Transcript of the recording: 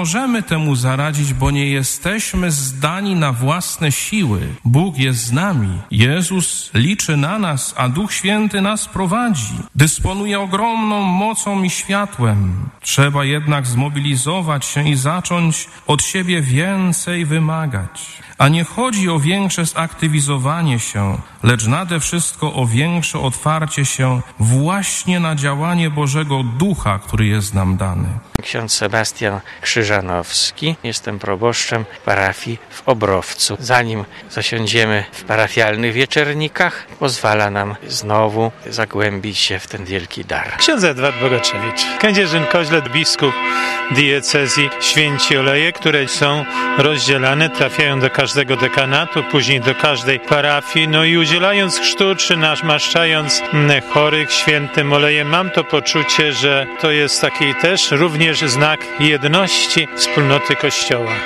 możemy temu zaradzić, bo nie jesteśmy zdani na własne siły. Bóg jest z nami. Jezus liczy na nas, a Duch Święty nas prowadzi. Dysponuje ogromną mocą i światłem. Trzeba jednak zmobilizować się i zacząć od siebie więcej wymagać. A nie chodzi o większe zaktywizowanie się, lecz nade wszystko o większe otwarcie się właśnie na działanie Bożego Ducha, który jest nam dany. Ksiądz Sebastian Krzyżanowski. Jestem proboszczem parafii w Obrowcu. Zanim zasiądziemy w parafialnych wieczernikach, pozwala nam znowu zagłębić się w ten wielki dar. Ksiądz Edward Bogaczewicz, Kędzierzyn-Koźle, biskup diecezji, święci oleje, które są rozdzielane, trafiają do każdego dekanatu, później do każdej parafii, no i udzielając chrztu, czy namaszczając chorych świętym olejem, mam to poczucie, że to jest taki też również znak jedności wspólnoty Kościoła.